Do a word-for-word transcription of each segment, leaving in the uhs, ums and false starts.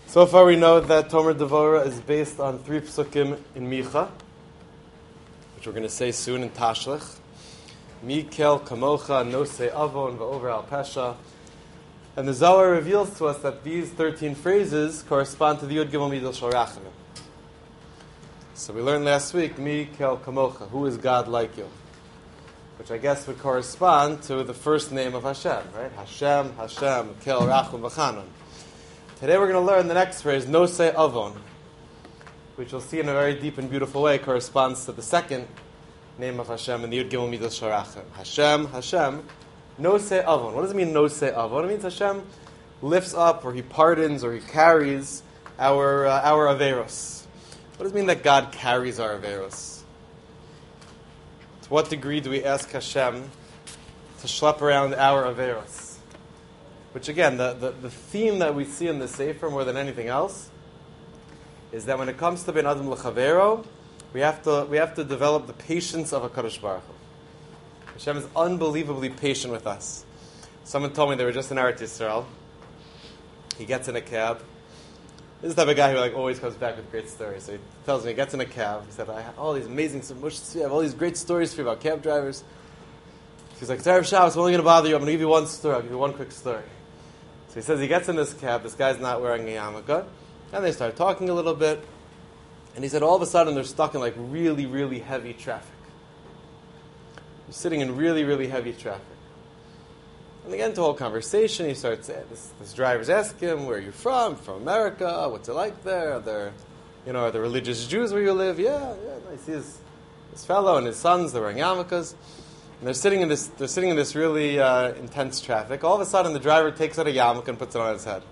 So far we know that Tomer Devora is based on three psukim in Micha, which we're going to say soon in Tashlech. Mikel Kamocha Nosei Avon Va'over Al Pesha. And the Zohar reveals to us that these thirteen phrases correspond to the Yud Gimel Midol Shel Rachamim. So we learned last week, Mikel Kamocha, who is God like you? Which I guess would correspond to the first name of Hashem, right? Hashem, Hashem, Kel Rachum V'Chanon. Today we're going to learn the next phrase, Nosei Avon, which we'll see in a very deep and beautiful way corresponds to the second name of Hashem in the Yud Gimel Midol Shel Rachamim. Hashem, Hashem, Nosei Avon. What does it mean, Nosei Avon? It means Hashem lifts up, or He pardons, or He carries our uh, our Averos. What does it mean that God carries our Averos? To what degree do we ask Hashem to schlep around our Averos? Which again, the, the, the theme that we see in the Sefer more than anything else is that when it comes to Ben Adam L'Chavero, we have to we have to develop the patience of HaKadosh Baruch Hu. Hashem is unbelievably patient with us. Someone told me they were just in Eretz Yisrael. He gets in a cab. This is the type of guy who like always comes back with great stories. So he tells me, he gets in a cab. He said, I have all these amazing, I have all these great stories for you about cab drivers. He's like, Erev Shabbos, I'm only going to bother you. I'm going to give you one story. I'll give you one quick story. So he says he gets in this cab. This guy's not wearing a yarmulke. And they start talking a little bit. And he said all of a sudden they're stuck in like really, really heavy traffic. They're sitting in really, really heavy traffic. And they get into a whole conversation. He starts, this, this driver's asking him, where are you from? From America. What's it like there? Are there, you know, are there religious Jews where you live? Yeah, yeah. He sees this fellow and his sons, they're wearing yarmulkes. And they're sitting in this. They're sitting in this really uh, intense traffic. All of a sudden, the driver takes out a yarmulke and puts it on his head.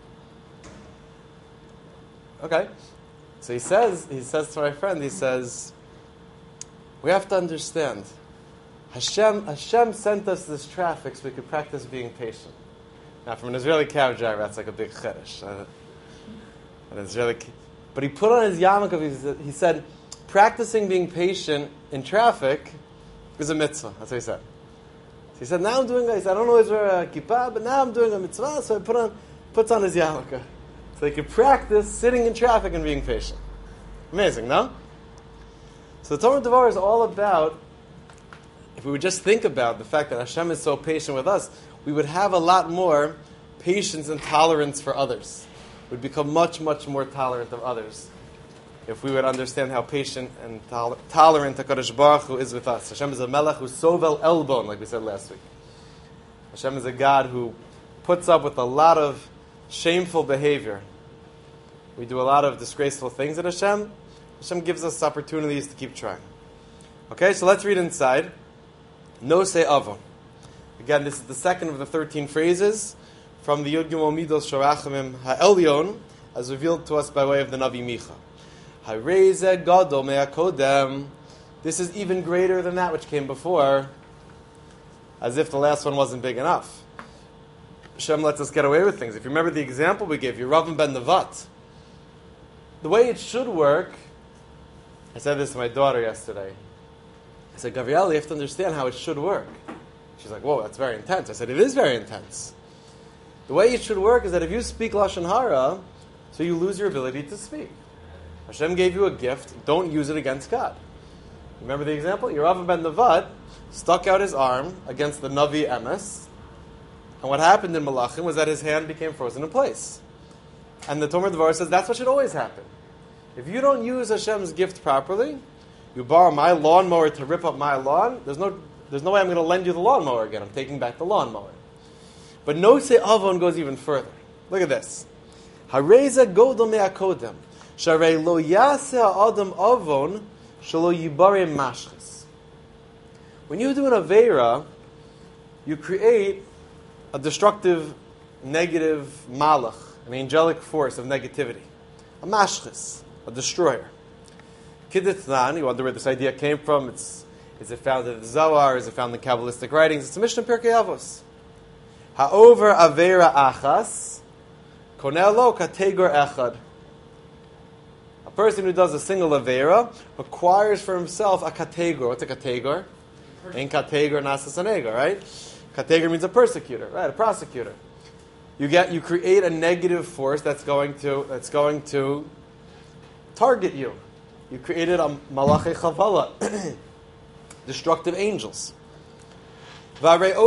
Okay, so he says. He says to my friend. He says, "We have to understand. Hashem. Hashem sent us this traffic so we could practice being patient." Now, from an Israeli cab driver, that's like a big chiddush. Uh, an Israeli, but he put on his yarmulke. He said, "Practicing being patient in traffic is a mitzvah." That's what he said. So he said, now I'm doing, he said, I don't always wear a kippah, but now I'm doing a mitzvah, so I put on, puts on his yarmulke. So he could practice sitting in traffic and being patient. Amazing, no? So the Tomer Devora is all about, if we would just think about the fact that Hashem is so patient with us, we would have a lot more patience and tolerance for others. We'd become much, much more tolerant of others if we would understand how patient and tol- tolerant HaKadosh Baruch Hu is with us. Hashem is a melech who's sovel elbon, like we said last week. Hashem is a God who puts up with a lot of shameful behavior. We do a lot of disgraceful things at Hashem. Hashem gives us opportunities to keep trying. Okay, so let's read inside. Nosei Avon. Again, this is the second of the thirteen phrases from the Yud Gimel Midol Shel Rachamim Ha'elyon, as revealed to us by way of the Navi Micha. This is even greater than that which came before, as if the last one wasn't big enough. Hashem lets us get away with things. If you remember the example we gave you, Rav ben Nevat, the way it should work, I said this to my daughter yesterday. I said, Gabrielle, you have to understand how it should work. She's like, whoa, that's very intense. I said, it is very intense. The way it should work is that if you speak Lashon Hara, so you lose your ability to speak. Hashem gave you a gift. Don't use it against God. Remember the example? Yerav ben Nevat stuck out his arm against the Navi Emes, and what happened in Malachim was that his hand became frozen in place. And the Tomer Devora says that's what should always happen. If you don't use Hashem's gift properly, you borrow my lawnmower to rip up my lawn, there's no there's no way I'm going to lend you the lawnmower again. I'm taking back the lawnmower. But Nosei Avon goes even further. Look at this. Hareza godol me'akodem. Sharei lo yaseh adam avon shelo yibare mashchis. When you do an aveira, you create a destructive, negative malach, an angelic force of negativity, a mashchis, a destroyer. Kidditnan, you wonder where this idea came from. It's is it found in the Zohar? Is it found in Kabbalistic writings? It's a Mishnah Pirkei Avos. Ha'over aveira achas konelo kategor echad. A person who does a single Aveira acquires for himself a kategor. What's a kategor? In kategor nasas anegar, right? Kategor means a persecutor, right? A prosecutor. You get you create a negative force that's going to that's going to target you. You created a malachi chavala, destructive angels. And then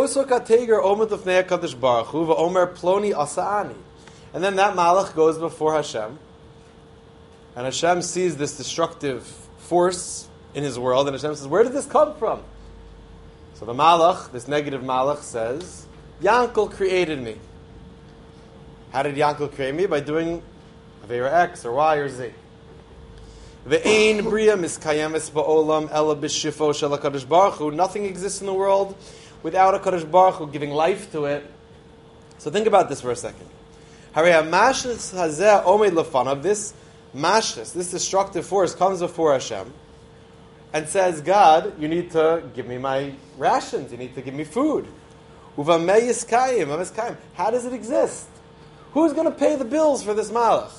that malach goes before Hashem, and Hashem sees this destructive force in his world, and Hashem says, where did this come from? So the malach, this negative malach, says, Yankel created me. How did Yankel create me? By doing Avera X or Y or Z. Ve'ein bria miskayemes ba'olam ela b'shifo shel HaKadosh Baruch Hu. Nothing exists in the world without a Kadosh Baruch Hu giving life to it. So think about this for a second. Harei ha'mashlis hazeh omed lefanav. This mashlis, this destructive force, comes before Hashem and says, God, you need to give me my rations. You need to give me food. Uva meyiskayim, ameskayim. How does it exist? Who's going to pay the bills for this malach?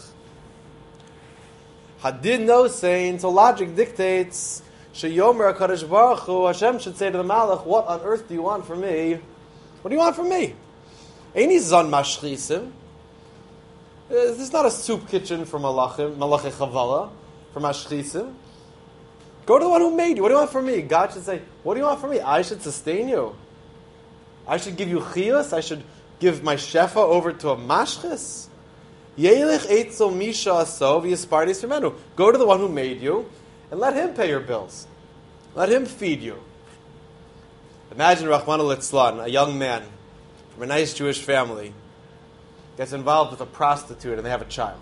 Hadid no saying, so logic dictates, sheyomer HaKadosh Baruch Hu, Hashem should say to the malach, what on earth do you want from me? What do you want from me? Eini zon mashchisim. This is not a soup kitchen for malachim, malachi chavala, for mashchisim. Go to the one who made you. What do you want from me? God should say, what do you want from me? I should sustain you. I should give you chiyus. I should give my shefa over to a mashchis. Yelich eitzel misha asov yispardes femenu. Go to the one who made you and let him pay your bills. Let him feed you. Imagine Rahman al-Itzlan, a young man from a nice Jewish family, gets involved with a prostitute and they have a child.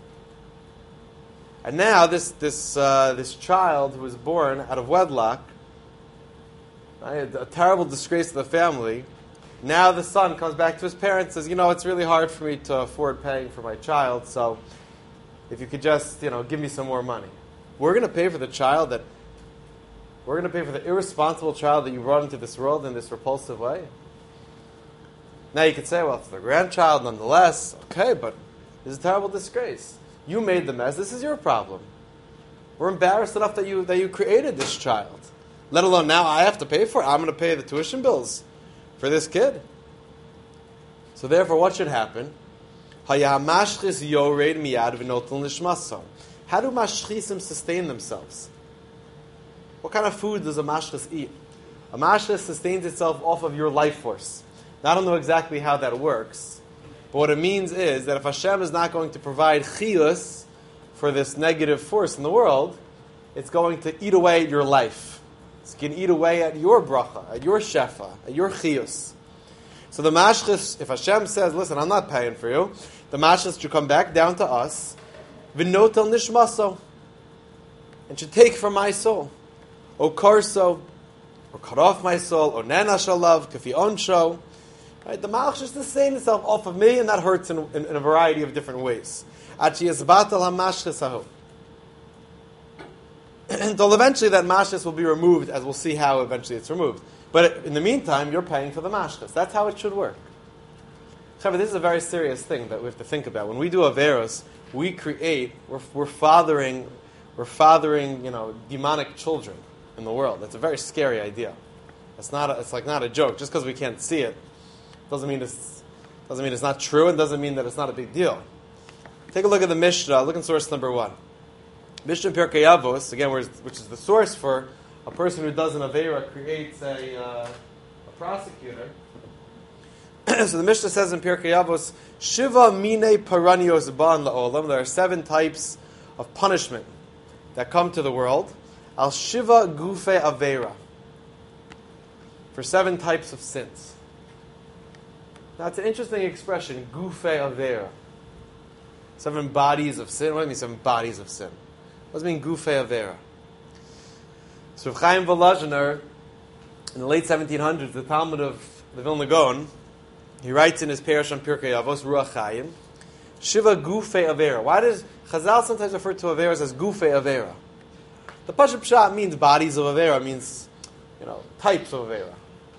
And now this this uh, this child who was born out of wedlock, right, a terrible disgrace to the family. Now the son comes back to his parents and says, you know, it's really hard for me to afford paying for my child, so if you could just, you know, give me some more money. We're going to pay for the child that, we're going to pay for the irresponsible child that you brought into this world in this repulsive way. Now you could say, well, it's the grandchild nonetheless. Okay, but this is a terrible disgrace. You made the mess. This is your problem. We're embarrassed enough that you that you created this child. Let alone now I have to pay for it. I'm going to pay the tuition bills for this kid. So therefore, what should happen? How do mashchisim sustain themselves? What kind of food does a mashchis eat? A mashchis sustains itself off of your life force. Now, I don't know exactly how that works, but what it means is that if Hashem is not going to provide chiyus for this negative force in the world, it's going to eat away at your life. It's going to eat away at your bracha, at your shefa, at your chiyus. So the mashchis, if Hashem says, listen, I'm not paying for you, the mashchis should come back down to us, v'notel nishmaso, and should take from my soul, o karso, or cut off my soul, or nena shalav, kafi onsho. Right? The malach should sustain itself off of me, and that hurts in, in, in a variety of different ways. Until eventually that mashchis will be removed, as we'll see how eventually it's removed. But in the meantime, you're paying for the mashchis. That's how it should work. However, this is a very serious thing that we have to think about. When we do averos, we create, we're, we're fathering, we're fathering, you know, demonic children in the world. That's a very scary idea. It's not. A, it's like not a joke. Just because we can't see it doesn't mean it's doesn't mean it's not true, and doesn't mean that it's not a big deal. Take a look at the Mishnah. Look in source number one. Mishnah Pirkei Avos, again, which is the source for a person who does an Aveira creates a, uh, a prosecutor. So the Mishnah says in Pirkei Avos, Shiva mine paranios ban la'olam. There are seven types of punishment that come to the world. Al Shiva gufe Aveira. For seven types of sins. Now it's an interesting expression, gufe Aveira. Seven bodies of sin. What do you mean seven bodies of sin? What does it mean, Gufe Avera? So Rav Chaim Volozhiner, in the late seventeen hundreds, the Talmud of the Vilna Gaon, he writes in his Perush on Pirkei Avos, Ruach Chaim, Shiva Gufe Avera. Why does Chazal sometimes refer to Averas as Gufe Avera? The Pashup Pshat means bodies of Avera, means, you know, types of Avera.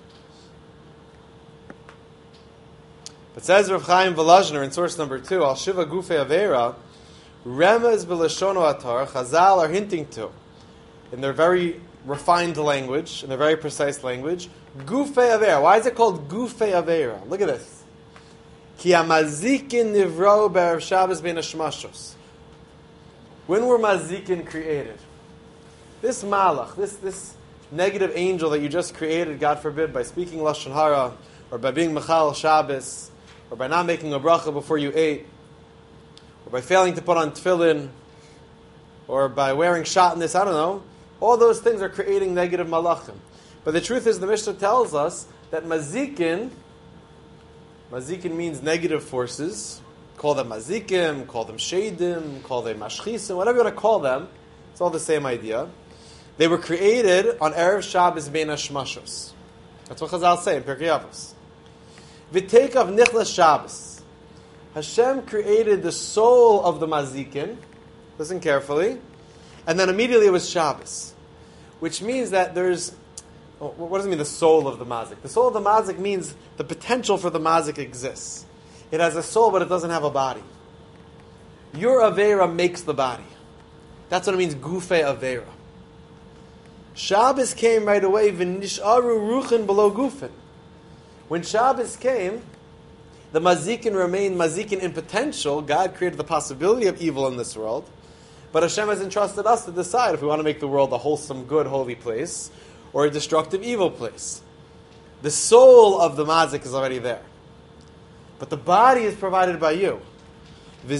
But says Rav Chaim Volozhiner in source number two, Al Shiva Gufe Avera, Remez b'lashono atar, Chazal are hinting to, in their very refined language, in their very precise language, Gufe Avera. Why is it called Gufe Avera? Look at this. Ki hamazikin nivro be'erev Shabbos bein hashmashos. When were mazikin created? This malach, this this negative angel that you just created, God forbid, by speaking lashon hara, or by being mechal Shabbos, or by not making a bracha before you ate, or by failing to put on tefillin, or by wearing shatnez, I don't know. All those things are creating negative malachim. But the truth is, the Mishnah tells us that mazikin, mazikin means negative forces. Call them mazikim, call them sheidim, call them mashchisim, whatever you want to call them. It's all the same idea. They were created on Erev Shabbos bein hashmashos. That's what Chazal say in Pirkei Avos. V'teikav nichlas Shabbos. Hashem created the soul of the mazikin. Listen carefully. And then immediately it was Shabbos. Which means that there's... What does it mean, the soul of the mazik? The soul of the mazik means the potential for the mazik exists. It has a soul, but it doesn't have a body. Your Aveira makes the body. That's what it means, Gufei Aveira. Shabbos came right away, V'nisharu ruchin below Gufin. When Shabbos came, the mazikin remained mazikin in potential. God created the possibility of evil in this world. But Hashem has entrusted us to decide if we want to make the world a wholesome, good, holy place, or a destructive, evil place. The soul of the mazik is already there. But the body is provided by you. And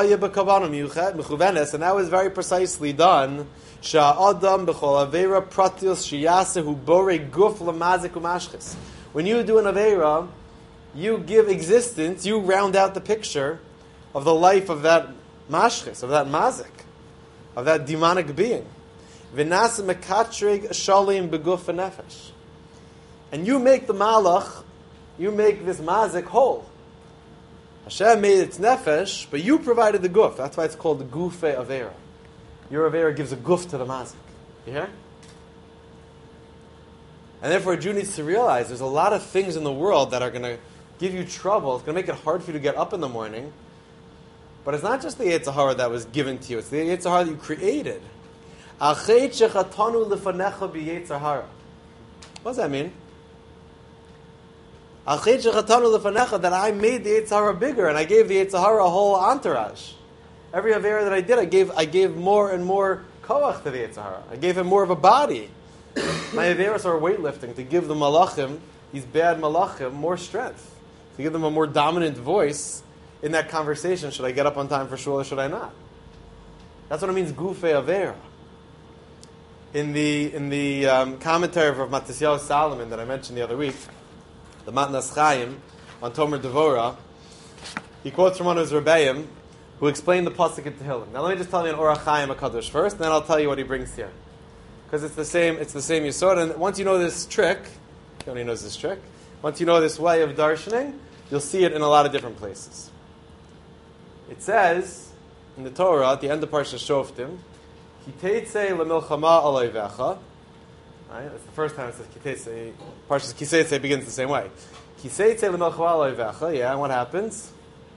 that was very precisely done. When you do an Aveira, you give existence, you round out the picture of the life of that mashchis, of that mazik, of that demonic being. And you make the malach, you make this mazik whole. Hashem made its nefesh, but you provided the guf. That's why it's called the gufei avera. Your avera gives a guf to the mazik. You hear? And therefore, a Jew needs to realize there's a lot of things in the world that are going to give you trouble. It's going to make it hard for you to get up in the morning. But it's not just the Yetzer Hara that was given to you. It's the Yetzer Hara that you created. What does that mean? That I made the Yetzer Hara bigger, and I gave the Yetzer Hara a whole entourage. Every Avera that I did, I gave I gave more and more koach to the Yetzer Hara. I gave him more of a body. My Averas are weightlifting to give the malachim, these bad malachim, more strength. To give them a more dominant voice in that conversation. Should I get up on time for shul or should I not? That's what it means, gufei Avera. In the in the um, commentary of Matisyahu Salomon that I mentioned the other week, the Matnas Chaim on Tomer Devora, he quotes from one of his Rebbeim who explained the pasuk in Tehillim. Now let me just tell you an Orach Chaim HaKadosh first, and then I'll tell you what he brings here. Because it's the same it's the same Yisod, and once you know this trick, everybody knows this trick, once you know this way of darshaning, you'll see it in a lot of different places. It says in the Torah, at the end of Parshas Shoftim, Kiteitzei lemilchama alayvecha. Right? That's the first time it says Kiteitzei. Parshas Kiteitzei begins the same way. Kiteitzei lemilchama alayvecha. Yeah, and what happens?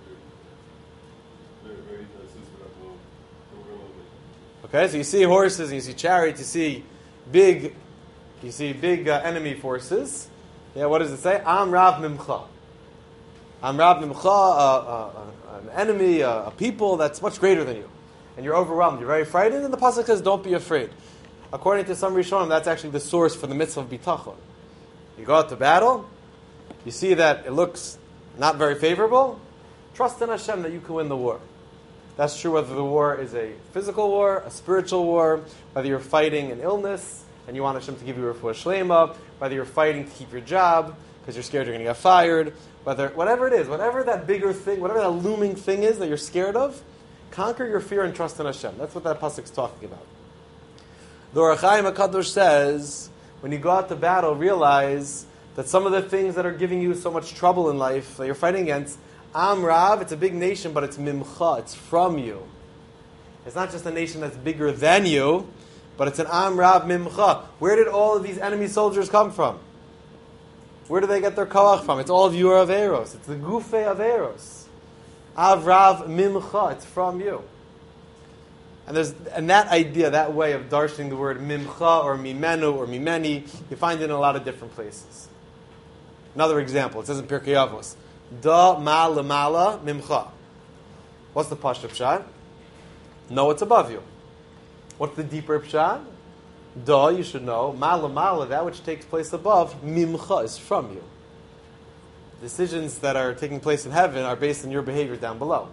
Okay, so you see horses and you see chariots. You see big, you see big uh, enemy forces. Yeah, what does it say? Am Rav Mimcha. Am Rav Mimcha, uh, uh, uh, an enemy, uh, a people that's much greater than you. And you're overwhelmed, you're very frightened, and the pasuk says, don't be afraid. According to some Rishonim, that's actually the source for the mitzvah of bitachon. You go out to battle, you see that it looks not very favorable, trust in Hashem that you can win the war. That's true whether the war is a physical war, a spiritual war, whether you're fighting an illness, and you want Hashem to give you refuah shlema, whether you're fighting to keep your job, because you're scared you're going to get fired, whether whatever it is, whatever that bigger thing, whatever that looming thing is that you're scared of, conquer your fear and trust in Hashem. That's what that pasuk is talking about. The Orach Chaim HaKadosh says, when you go out to battle, realize that some of the things that are giving you so much trouble in life, that you're fighting against, Am Rav, it's a big nation, but it's mimcha, it's from you. It's not just a nation that's bigger than you, but it's an Am Rav mimcha. Where did all of these enemy soldiers come from? Where do they get their koach from? It's all of your Averos. It's the Gufei Averos. Avrav mimcha, it's from you. And there's and that idea, that way of darshaning the word mimcha or mimenu or mimeni, you find it in a lot of different places. Another example, it says in Pirkei Avos, Da ma lemala mimcha. What's the pashut pshat? No, it's above you. What's the deeper pshat? Da, you should know, ma lemala, that which takes place above, mimcha, is from you. Decisions that are taking place in heaven are based on your behavior down below.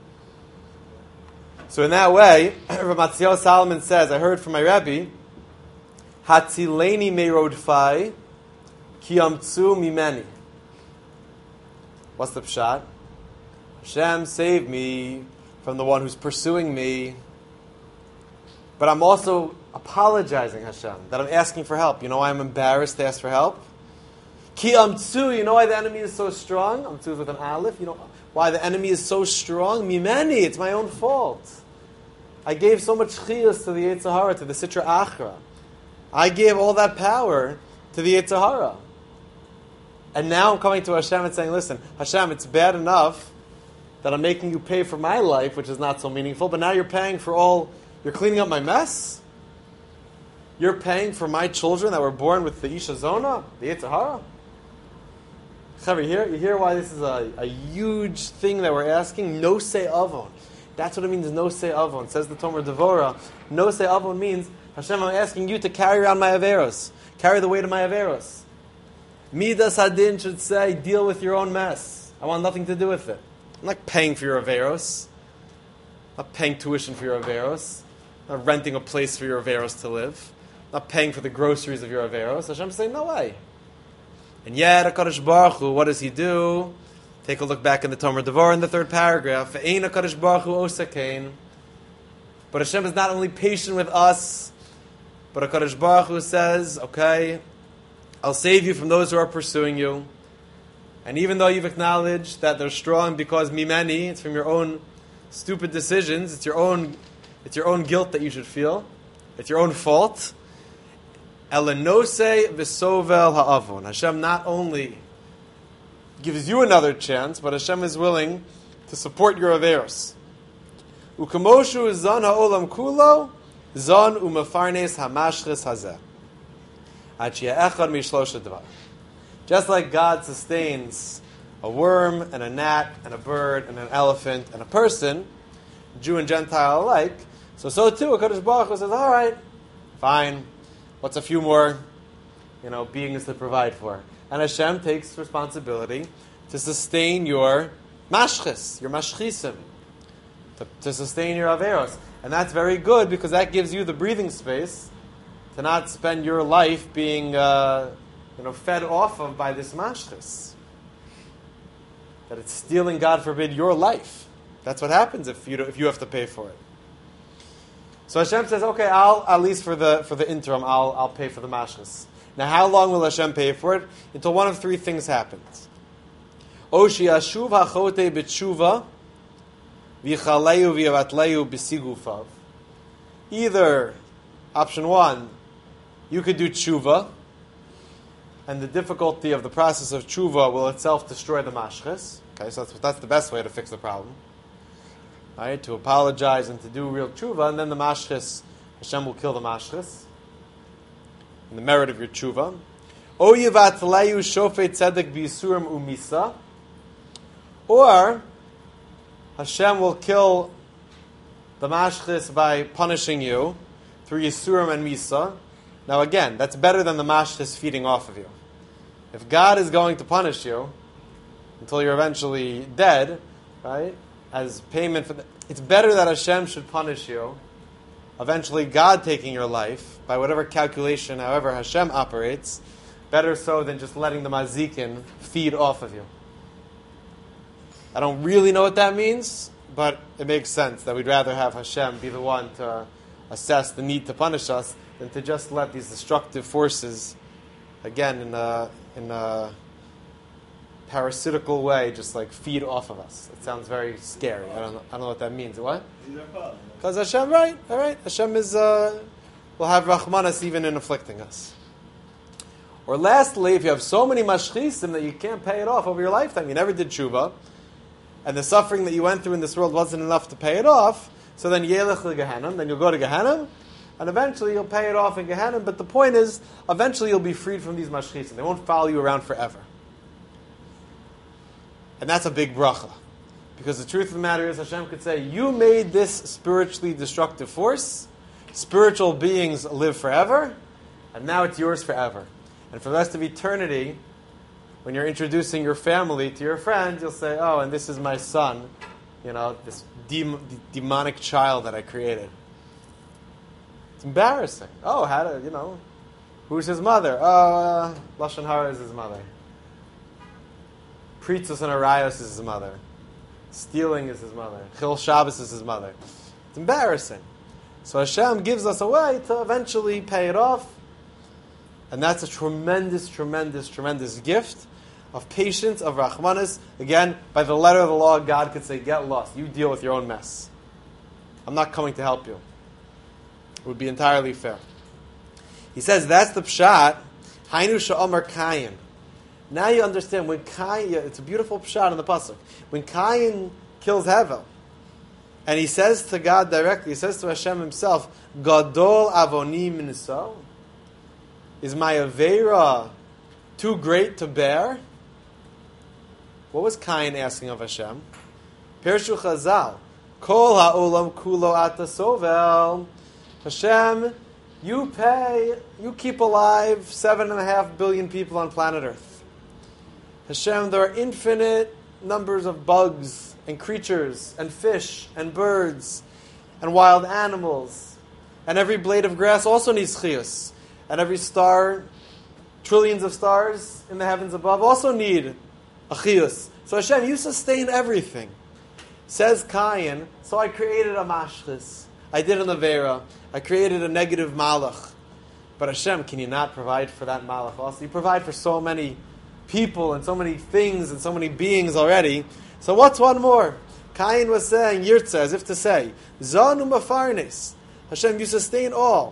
So in that way, Rav Matziel Salomon says, I heard from my Rebbe, Hatzileni meirodfai ki amtzu mimeni. What's the pshat? Hashem, save me from the one who's pursuing me. But I'm also apologizing, Hashem, that I'm asking for help. You know why I'm embarrassed to ask for help? Ki amtzu, you know why the enemy is so strong? Amtzu is with an aleph. You know why the enemy is so strong? Mimeni, it's my own fault. I gave so much chiyus to the Yetzer Hara, to the Sitra Achra. I gave all that power to the Yetzer Hara. And now I'm coming to Hashem and saying, listen, Hashem, it's bad enough that I'm making you pay for my life, which is not so meaningful, but now you're paying for all, you're cleaning up my mess? You're paying for my children that were born with the Isha Zona, the Yetzer Hara? Chaver, you hear, you hear why this is a, a huge thing that we're asking? No say avon. That's what it means, no say avon. Says the Tomer Devora. No say avon means, Hashem, I'm asking you to carry around my averos. Carry the weight of my averos. Midas Hadin should say, deal with your own mess. I want nothing to do with it. I'm not paying for your averos. I'm not paying tuition for your averos. I'm not renting a place for your averos to live. I'm not paying for the groceries of your averos. Hashem saying, no way. And yet, HaKadosh Baruch Hu, what does he do? Take a look back in the Tomer Devorah in the third paragraph. Ve'ein HaKadosh Baruch Hu osakein. But Hashem is not only patient with us, but HaKadosh Baruch Hu says, okay, I'll save you from those who are pursuing you. And even though you've acknowledged that they're strong because mimeni, it's from your own stupid decisions, it's your own, it's your own guilt that you should feel, it's your own fault. Elenose v'sovel ha'avon. Hashem not only gives you another chance, but Hashem is willing to support your averos. Ukamoshu zan ha'olam kulo, zan u'mefarnes hamashches hazeh. Just like God sustains a worm and a gnat and a bird and an elephant and a person, Jew and Gentile alike, so so too HaKadosh Baruch Hu says, all right, fine, what's a few more, you know, beings to provide for? And Hashem takes responsibility to sustain your mashchis, your mashchisim, to, to sustain your averos. And that's very good because that gives you the breathing space to not spend your life being uh, you know, fed off of by this mashchis. That it's stealing, God forbid, your life. That's what happens if you, if you have to pay for it. So Hashem says, okay, I'll, at least for the for the interim, I'll I'll pay for the mashchis. Now, how long will Hashem pay for it? Until one of three things happens. Oshi ashuv hachote b'tshuva v'chaleyu v'yavatleyu b'sigufav. Either, option one, you could do tshuva, and the difficulty of the process of tshuva will itself destroy the mashchis. Okay, so that's, that's the best way to fix the problem. Right, to apologize and to do real tshuva, and then the mashchis, Hashem will kill the mashchis. In the merit of your tshuva. O yivatlayu shofet tzedek b'yisurim umisa. Or Hashem will kill the mashchis by punishing you through yisurim and misa. Now again, that's better than the mashchis feeding off of you. If God is going to punish you until you're eventually dead, right, as payment for the, it's better that Hashem should punish you, eventually God taking your life, by whatever calculation, however Hashem operates, better so than just letting the mazikin feed off of you. I don't really know what that means, but it makes sense that we'd rather have Hashem be the one to assess the need to punish us than to just let these destructive forces, again, in a, in a parasitical way, just like feed off of us. It sounds very scary. I don't know, I don't know what that means. What? Because Hashem, right, all right. Hashem is, uh, will have Rahmanas even in afflicting us. Or lastly, if you have so many mashchisim that you can't pay it off over your lifetime, you never did tshuva, and the suffering that you went through in this world wasn't enough to pay it off, so then yelech leGehenim, then you'll go to Gehenim, and eventually you'll pay it off in Gehenim. But the point is, eventually you'll be freed from these mashchisim. They won't follow you around forever. And that's a big bracha. Because the truth of the matter is, Hashem could say, you made this spiritually destructive force, spiritual beings live forever, and now it's yours forever. And for the rest of eternity, when you're introducing your family to your friends, you'll say, oh, and this is my son, you know, this dem- demonic child that I created. It's embarrassing. Oh, how to, you know, who's his mother? Oh, uh, Lashon Hara is his mother. Pritzus and Arayos is his mother. Stealing is his mother. Chil Shabbos is his mother. It's embarrassing. So Hashem gives us a way to eventually pay it off. And that's a tremendous, tremendous, tremendous gift of patience, of Rachmanis. Again, by the letter of the law, God could say, get lost. You deal with your own mess. I'm not coming to help you. It would be entirely fair. He says, that's the pshat. Hainu sha'amar Kayin. Now you understand, when Cain, it's a beautiful pshat in the pasuk. When Cain kills Hevel, and he says to God directly, he says to Hashem himself, Gadol avoni minso, is my avera too great to bear? What was Cain asking of Hashem? Pirshu Chazal, Kol ha'olam kulo ata sovel. Hashem, you pay, you keep alive seven and a half billion people on planet Earth. Hashem, there are infinite numbers of bugs and creatures and fish and birds and wild animals. And every blade of grass also needs chiyus. And every star, trillions of stars in the heavens above also need a chiyus. So Hashem, you sustain everything. Says Cain, so I created a mashchis. I did an avera. I created a negative malach. But Hashem, can you not provide for that malach also? You provide for so many people and so many things and so many beings already. So what's one more? Cain was saying, Yirtzeh, as if to say, Zanu mafarnes. Hashem, you sustain all.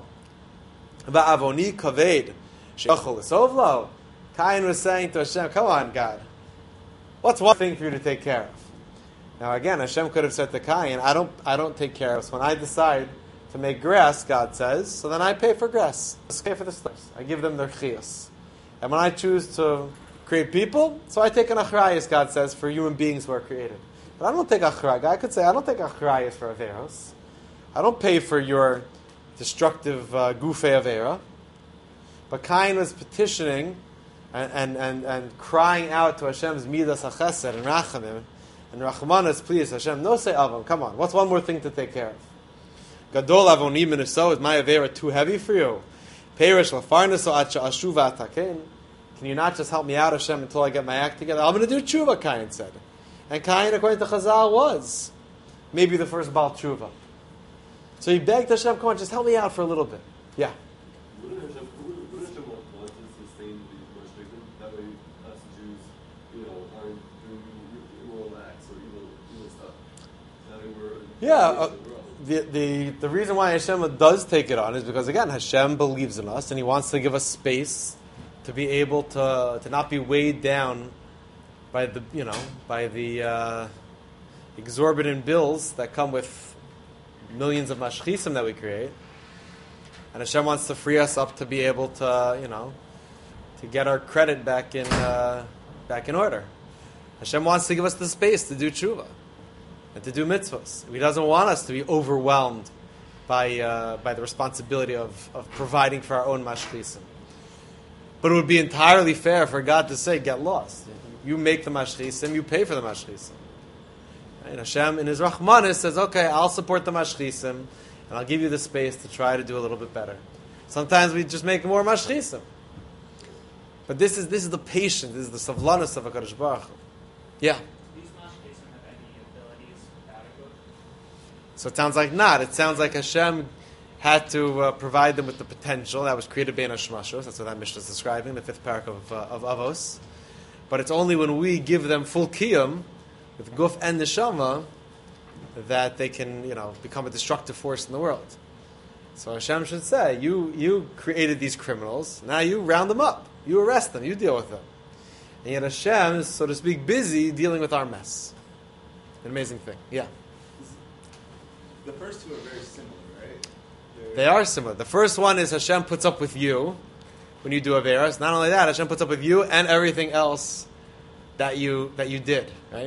Va'avoni kaved. She'achol esovlo. Cain was saying to Hashem, come on, God. What's one thing for you to take care of? Now again, Hashem could have said to Cain, I don't, I don't take care of this. When I decide to make grass, God says, so then I pay for grass. I pay for the stars. I give them their chiyas. And when I choose to create people, so I take an achrayas, God says, for human beings who are created. But I don't take achrayas. God could say, I don't take achrayas for averos. I don't pay for your destructive uh, gufei avera. But Cain was petitioning and, and, and, and crying out to Hashem's midas hachesed and rachamim and rachmanas, please, Hashem, no say avam. Come on, what's one more thing to take care of? Gadol avonim miniso, is my avera too heavy for you? Perish lafarnaso acha ashuva atakein. Can you not just help me out, Hashem, until I get my act together? I'm going to do tshuva, Cain said. And Cain, according to Chazal, was maybe the first Baal tshuva. So he begged Hashem, come on, just help me out for a little bit. Yeah. Wouldn't Hashem, wouldn't Hashem want, want to sustain the Mashgichim? That way us Jews, you know, aren't doing immoral acts or evil, evil stuff. That way we're... Yeah, uh, the, the, the reason why Hashem does take it on is because, again, Hashem believes in us and He wants to give us space to be able to to not be weighed down by the you know by the uh, exorbitant bills that come with millions of mashchisim that we create, and Hashem wants to free us up to be able to you know to get our credit back in uh, back in order. Hashem wants to give us the space to do tshuva and to do mitzvahs. He doesn't want us to be overwhelmed by uh, by the responsibility of, of providing for our own mashchisim. But it would be entirely fair for God to say, get lost. You make the mashchisim, you pay for the mashchisim. And Hashem, in His Rahmanis, says, okay, I'll support the mashchisim, and I'll give you the space to try to do a little bit better. Sometimes we just make more mashchisim. But this is this is the patience, this is the savlanis of HaKadosh Baruch Hu. Yeah? These mashchisim have any abilities without a goat? So it sounds like not. It sounds like Hashem had to uh, provide them with the potential that was created by Hashmashos. That's what that Mishnah is describing, the fifth parak of, uh, of Avos. But it's only when we give them full kiyum, with guf and neshama, that they can, you know, become a destructive force in the world. So Hashem should say, you you created these criminals, now you round them up, you arrest them, you deal with them. And yet Hashem is, so to speak, busy dealing with our mess. An amazing thing. Yeah. The first two are very similar. They are similar. The first one is Hashem puts up with you when you do Averas. Not only that, Hashem puts up with you and everything else that you that you did, right?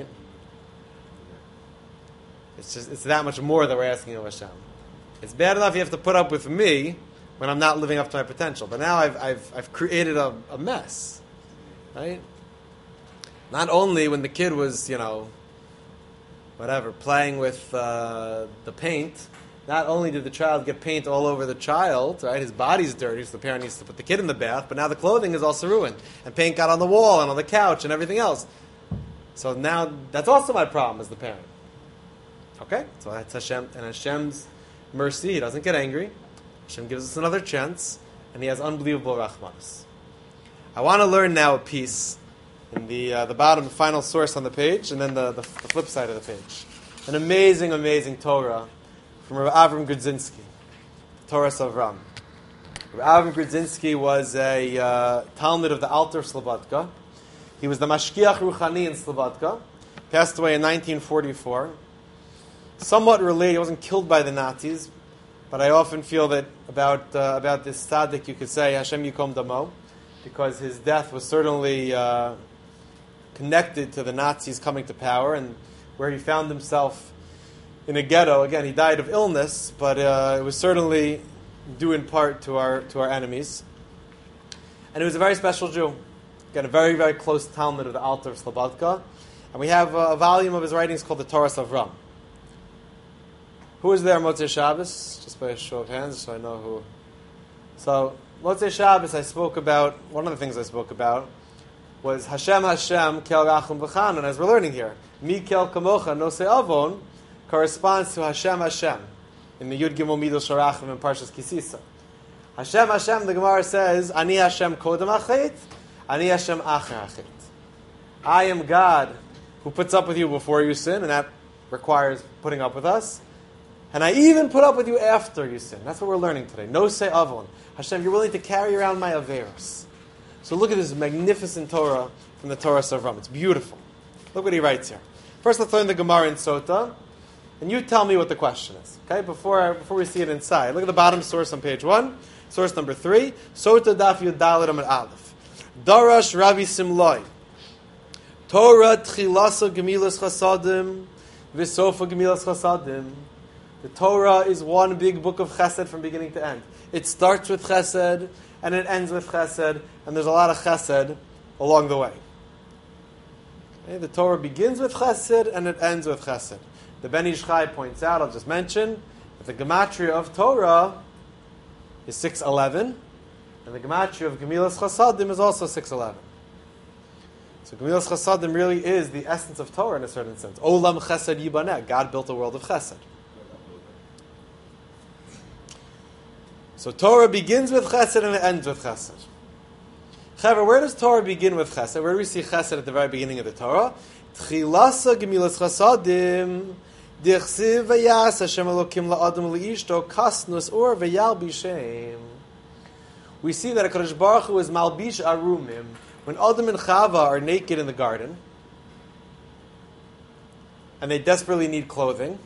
It's just it's that much more that we're asking of Hashem. It's bad enough you have to put up with me when I'm not living up to my potential, but now I've I've I've created a, a mess, right? Not only when the kid was, you know, whatever, playing with uh, the paint. Not only did the child get paint all over the child, right? His body's dirty, so the parent needs to put the kid in the bath, but now the clothing is also ruined. And paint got on the wall and on the couch and everything else. So now that's also my problem as the parent. Okay? So that's Hashem. And Hashem's mercy, He doesn't get angry. Hashem gives us another chance, and He has unbelievable rachmanis. I want to learn now a piece in the uh, the bottom, the final source on the page, and then the, the, the flip side of the page. An amazing, amazing Torah from Rav Avram Grudzinski, Torah Savram. Rav Avram Grudzinski was a uh, Talmud of the Alter Slobodka. He was the Mashkiach Ruchani in Slobodka. Passed away in nineteen forty-four. Somewhat related, he wasn't killed by the Nazis, but I often feel that about uh, about this tzaddik, you could say Hashem Yikom Damo, because his death was certainly uh, connected to the Nazis coming to power, and where he found himself in a ghetto. Again, he died of illness, but uh, it was certainly due in part to our to our enemies. And he was a very special Jew. Again, a very, very close Talmud of the Alter of Slobodka. And we have a, a volume of his writings called the Torah Savram. Who is there Motzei Shabbos? Just by a show of hands, so I know who. So, Motzei Shabbos, I spoke about, one of the things I spoke about was Hashem Hashem Kel Rachum V'Chan. And as we're learning here, Mi Kel Kamocha Nosei Avon corresponds to Hashem Hashem in the Yud Gimel Midos Sharachim in Parshas Kisisa. Hashem Hashem, the Gemara says, Ani Hashem Kodem Achet, Ani Hashem Acher Achet. I am God who puts up with you before you sin, and that requires putting up with us. And I even put up with you after you sin. That's what we're learning today. Nosei Avon. Hashem, you're willing to carry around my averos. So look at this magnificent Torah from the Torah Savram. It's beautiful. Look what he writes here. First, let's learn the Gemara in Sota. And you tell me what the question is, okay? Before before we see it inside, look at the bottom source on page one, source number three. Sota Daf Yud Dalet Amud Aleph. Darash Ravi Simloi. Torah Tchilasa Gemilas Chasadim V'Sofa Gemilas Chasadim. The Torah is one big book of Chesed from beginning to end. It starts with Chesed and it ends with Chesed, and there's a lot of Chesed along the way. Okay? The Torah begins with Chesed and it ends with Chesed. The Ben Ish Chai points out, I'll just mention, that the Gematria of Torah is six eleven, and the Gematria of Gemilas Chasadim is also six eleven. So Gemilas Chasadim really is the essence of Torah in a certain sense. Olam Chesed Yibaneh, God built a world of Chesed. So Torah begins with Chesed and it ends with Chesed. However, where does Torah begin with Chesed? Where do we see Chesed at the very beginning of the Torah? Tchilasa Gemilas Chasadim Dichsiv Vayas Hashem Elokim La'adam Li'ishto Kasnus Or Vayalbi Shem. We see that HaKadosh Baruch Hu is Malbish Arumim. When Adam and Chava are naked in the garden, and they desperately need clothing,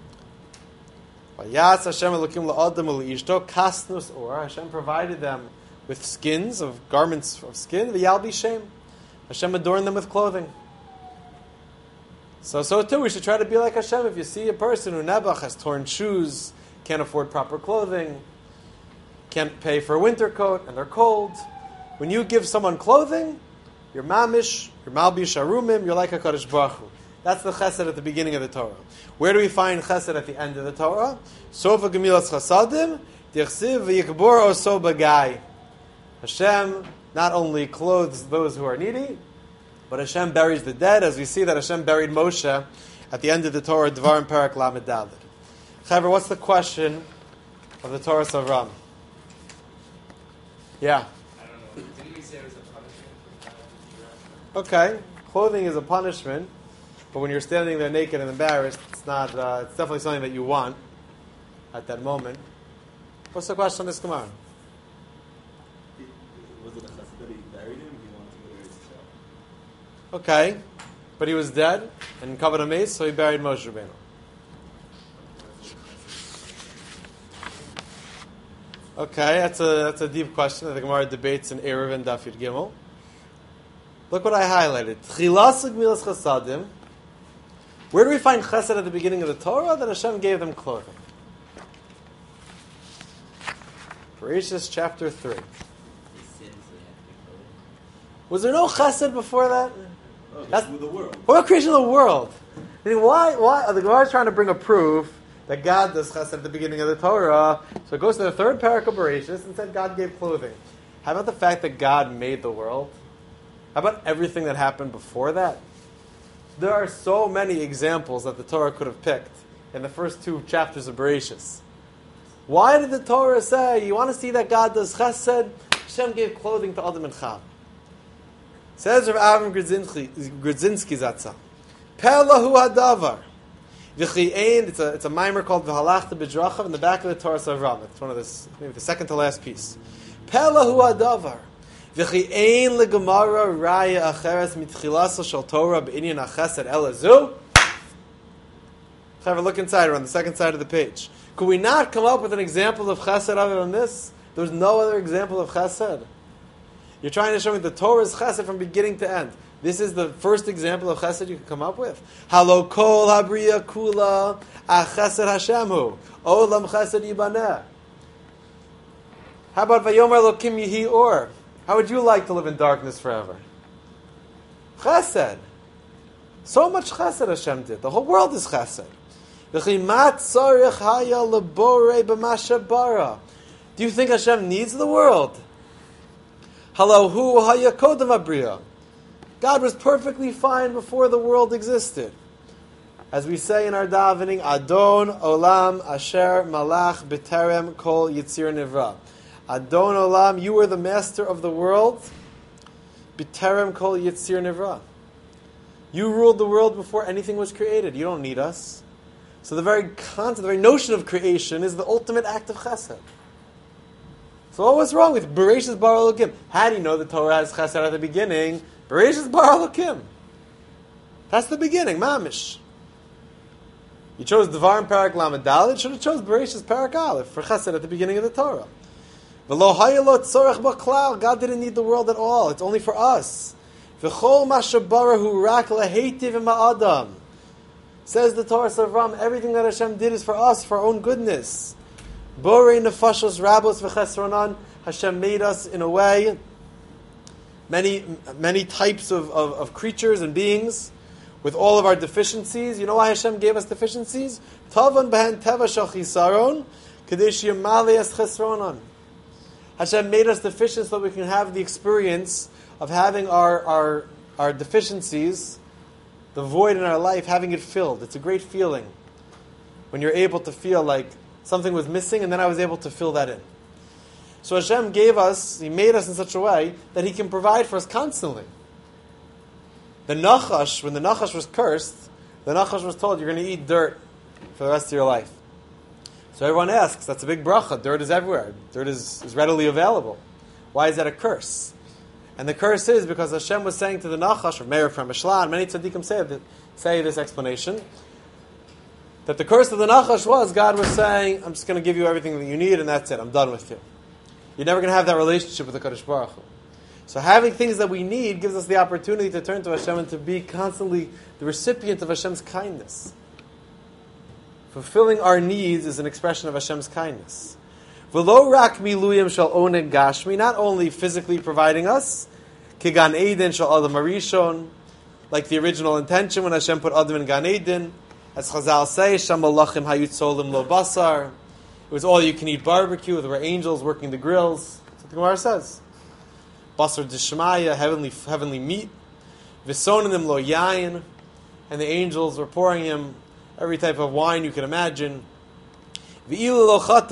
Vayas Hashem Elokim La'adam Li'ishto Kasnus Or. Hashem provided them with skins, of garments of skin, Vayalbi Shem. Hashem adorned them with clothing. So, so too, we should try to be like Hashem. If you see a person who Nebuch has torn shoes, can't afford proper clothing, can't pay for a winter coat, and they're cold, when you give someone clothing, you're mamish, you're malbish arumim, you're like a HaKadosh Baruch Hu. That's the chesed at the beginning of the Torah. Where do we find chesed at the end of the Torah? Sofa gemilas chasadim, dichsiv v'yikbor oso bagai. Hashem not only clothes those who are needy, but Hashem buries the dead, as we see that Hashem buried Moshe at the end of the Torah, Dvarim Parak Lamed Daled. Chaver, what's the question of the Torah Savram? Yeah. I don't know. Didn't we say it was a punishment for the Okay, clothing is a punishment, but when you're standing there naked and embarrassed, it's not. Uh, it's definitely something that you want at that moment. What's the question on this Gemara? Was it a chesed that he buried him? He wanted to go to Eretz Yisrael. Okay, but he was dead and covered a mace, so he buried Moshe Rabbeinu. Okay, that's a that's a deep question that the Gemara debates in Erev and Daf Yud Gimel. Look what I highlighted. Tchilas Gemilas Chasadim. Where do we find chesed at the beginning of the Torah? That Hashem gave them clothing. Bereshis chapter three. Was there no chesed before that? Oh, That's with the world. what about creation of the world? I mean, why? Why? The Gemara is trying to bring a proof that God does chesed at the beginning of the Torah. So it goes to the third parak of Bereshis and said God gave clothing. How about the fact that God made the world? How about everything that happened before that? There are so many examples that the Torah could have picked in the first two chapters of Bereshis. Why did the Torah say, you want to see that God does chesed? Hashem gave clothing to Adam and Chava. Says Rav Avram Grodzinski, Grodzinski Zatzal, Pelahu hadavar. V'chi'ein, it's a, it's a mimer called V'halachta b'drachav in the back of the Torah Savram. It's one of this, maybe the second to last piece. Pelahu hadavar. V'chi'ein le'gemara raya acheres mitchilasa shal Torah b'inyan achesed elazu. Have a look inside, or on the second side of the page. Could we not come up with an example of chesed other than this? There's no other example of chesed. You're trying to show me the Torah's chesed from beginning to end. This is the first example of chesed you can come up with. Halo kol habriya kula a chesed Hashemu olam chesed yibaneh. How about vayomer lokim yihi or? How would you like to live in darkness forever? Chesed. So much chesed Hashem did. The whole world is chesed. Do you think Hashem needs the world? Halahu haya kodem abriya. God was perfectly fine before the world existed. As we say in our davening, Adon Olam Asher Malach B'terem Kol Yitzir Nivra. Adon Olam, you were the master of the world. B'terem Kol Yitzir Nivra. You ruled the world before anything was created. You don't need us. So the very concept, the very notion of creation is the ultimate act of chesed. So what was wrong with Bereshis Bar Elokim? How do you know the Torah has chesed at the beginning? Bereshis Bar Elokim. That's the beginning, mamish. You chose Devar and Parak Lamed Daled, should have chose Bereshis Parak Aleph for chesed at the beginning of the Torah. V'lo hayalot tzorech b'klal. God didn't need the world at all. It's only for us. V'chol mashabarahu rak laheitiv ma'adam. Says the Torah Savram, everything that Hashem did is for us, for our own goodness. Borei nefashos rabos v'chesronan. Hashem made us in a way, many many types of, of, of creatures and beings, with all of our deficiencies. You know why Hashem gave us deficiencies? Tavan behen teva shel chisaron, kadesh yemale es chesronan. Hashem made us deficient so that we can have the experience of having our, our, our deficiencies, the void in our life, having it filled. It's a great feeling when you're able to feel like something was missing and then I was able to fill that in. So Hashem gave us, He made us in such a way that He can provide for us constantly. The Nachash, when the Nachash was cursed, the Nachash was told, you're going to eat dirt for the rest of your life. So everyone asks, that's a big bracha. Dirt is everywhere. Dirt is, is readily available. Why is that a curse? And the curse is because Hashem was saying to the Nachash, or Meir from Mishlan, many tzaddikim say, say this explanation, that the curse of the Nachash was, God was saying, I'm just going to give you everything that you need and that's it, I'm done with you. You're never going to have that relationship with the Kadosh Baruch Hu. So having things that we need gives us the opportunity to turn to Hashem and to be constantly the recipient of Hashem's kindness. Fulfilling our needs is an expression of Hashem's kindness. V'lo rak miluyim shel oneg gashmi, not only physically providing us, kigan Eden shel Adam Arishon, like the original intention when Hashem put Adam in Gan Eden, as Chazal say, Sham malachim hayutzolim lo basar. It was all you can eat barbecue. There were angels working the grills. That's what the Gemara says. Basar d'shmaya, heavenly heavenly meat. V'sonim lo yayin, and the angels were pouring him every type of wine you can imagine. And had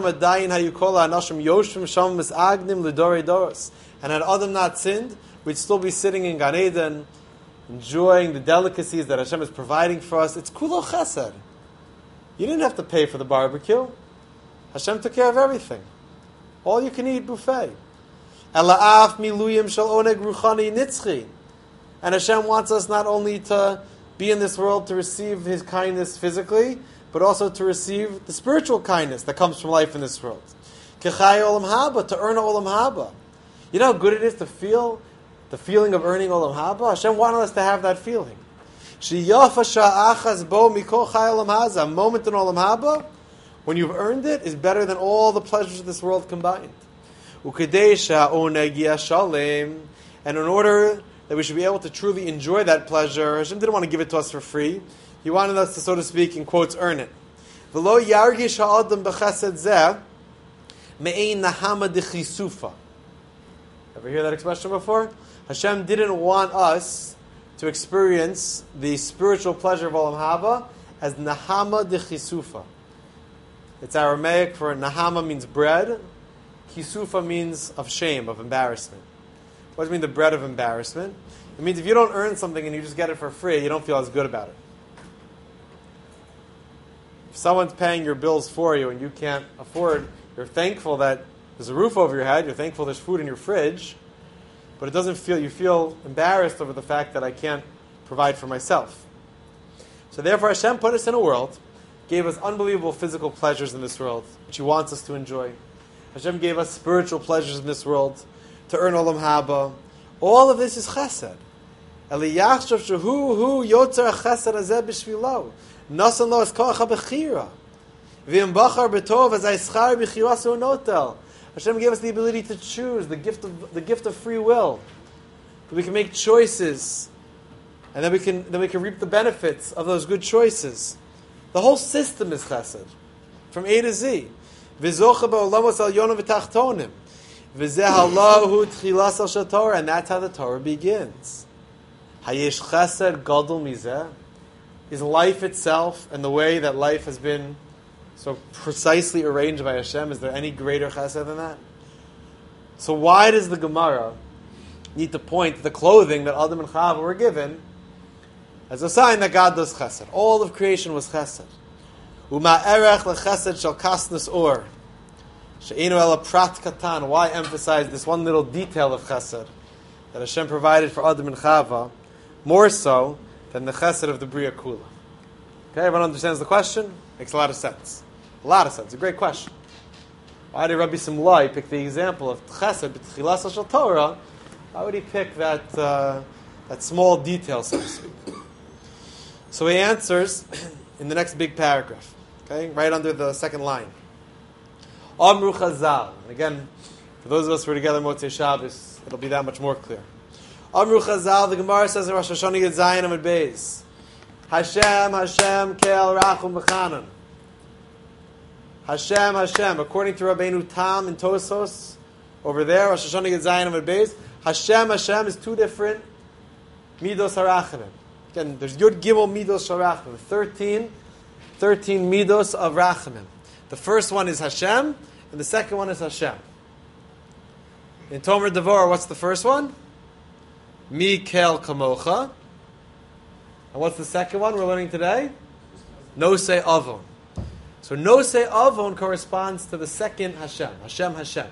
Adam not sinned, we'd still be sitting in Gan Eden, enjoying the delicacies that Hashem is providing for us. It's kulo chesed. You didn't have to pay for the barbecue. Hashem took care of everything. All you can eat buffet. And Hashem wants us not only to be in this world to receive His kindness physically, but also to receive the spiritual kindness that comes from life in this world. To earn olam haba. You know how good it is to feel the feeling of earning Olam Haba, Hashem wanted us to have that feeling. Sheyafa sha'achas bo mikol chai Olam Haza. A moment in Olam Haba, when you've earned it, is better than all the pleasures of this world combined. Ukedei sha'oneg yashalem. And in order that we should be able to truly enjoy that pleasure, Hashem didn't want to give it to us for free. He wanted us to, so to speak, in quotes, earn it. V'lo yargish ha'adam b'chesed zeh me'ein nahama d'chisufa. Ever hear that expression before? Hashem didn't want us to experience the spiritual pleasure of Olam Haba as nahama d'chisufa. It's Aramaic for nahama means bread. Chisufa means of shame, of embarrassment. What does it mean, the bread of embarrassment? It means if you don't earn something and you just get it for free, you don't feel as good about it. If someone's paying your bills for you and you can't afford, you're thankful that there's a roof over your head, you're thankful there's food in your fridge, but it doesn't feel, you feel embarrassed over the fact that I can't provide for myself. So therefore Hashem put us in a world, gave us unbelievable physical pleasures in this world, which He wants us to enjoy. Hashem gave us spiritual pleasures in this world, to earn Olam Haba. All of this is chesed. Eliyachshav shehu hu yotzer chesed hazeh b'shvilo. Nasan lo es koach ha'bechira. V'im bachar b'tov as ha'eschar b'chirasu notel. Hashem gave us the ability to choose, the gift of the gift of free will. We can make choices, and then we can then we can reap the benefits of those good choices. The whole system is chesed, from A to Z. V'zocha ba'olamos al yonah v'tachtonim. And that's how the Torah begins. Hayesh chesed gadol mizeh. Is life itself and the way that life has been so precisely arranged by Hashem, is there any greater chesed than that? So why does the Gemara need to point to the clothing that Adam and Chava were given as a sign that God does chesed? All of creation was chesed. Uma erech lechesed shel kasnus or. She'enu ela prat katan. Why emphasize this one little detail of chesed that Hashem provided for Adam and Chava more so than the chesed of the Bria Kula? Okay, everyone understands the question? Makes a lot of sense. A lot of sense. A great question. Why did Rabbi Simlai pick the example of chesed b'tchilas shel Torah? Why would he pick that uh, that small detail, so to speak? So he answers in the next big paragraph. Okay, right under the second line. Amru Chazal. And again, for those of us who are together Motzei Shabbos, it'll be that much more clear. Amru Chazal, the Gemara says in Rosh Hashanah Yud Zayin Amud Beis, Hashem, Hashem, Kel, Rachum, V'chanan. Hashem, Hashem. According to Rabbeinu Tam in Tosos, over there, Rosh Hashanah Yud Zayin Amud Beis, Hashem, Hashem is two different Midos HaRachamim. Again, there's Yud Gimel Midos HaRachamim. Thirteen, thirteen Midos of Rachamim. The first one is Hashem, and the second one is Hashem. In Tomer Devorah, what's the first one? Mi kel kamocha. And what's the second one we're learning today? Nosei avon. So Nosei avon corresponds to the second Hashem. Hashem, Hashem.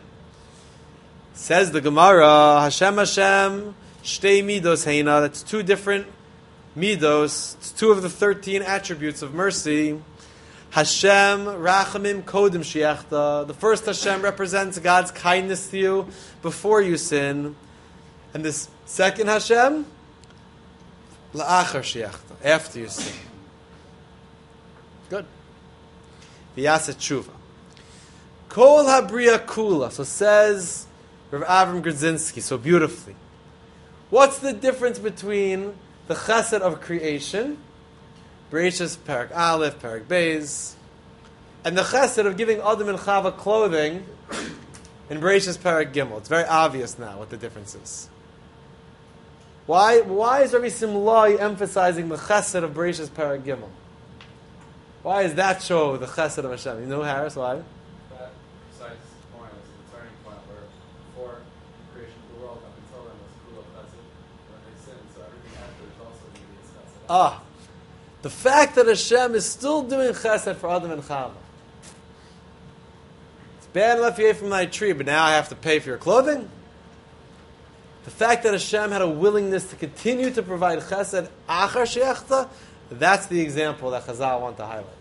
Says the Gemara, Hashem, Hashem, shtei midos heina. That's two different midos. It's two of the thirteen attributes of mercy. Hashem, Rachamim, Kodim Shiachta. The first Hashem represents God's kindness to you before you sin. And this second Hashem, La'achar Shiachta, after you sin. Good. V'yaset Tshuva. Kol HaBriya Kula. So says Rav Avram Grodzinski so beautifully. What's the difference between the chesed of creation, Bereshis Parak Aleph, Parak Beis, and the chesed of giving Adam and Chava clothing in Bereshis Parak Gimel? It's very obvious now what the difference is. Why, why is Rabbi Simlai emphasizing the chesed of Bereshis Parak Gimel? Why is that show the chesed of Hashem? You know, Harris, why? That precise point is the turning point where before the creation of the world, up until then, was Kula Chesed, when they sinned, so everything after is also immediate chesed. Ah, the fact that Hashem is still doing chesed for Adam and Chava. It's bad enough you ate from my tree, but now I have to pay for your clothing? The fact that Hashem had a willingness to continue to provide chesed achar she'echta, that's the example that Chazal want to highlight.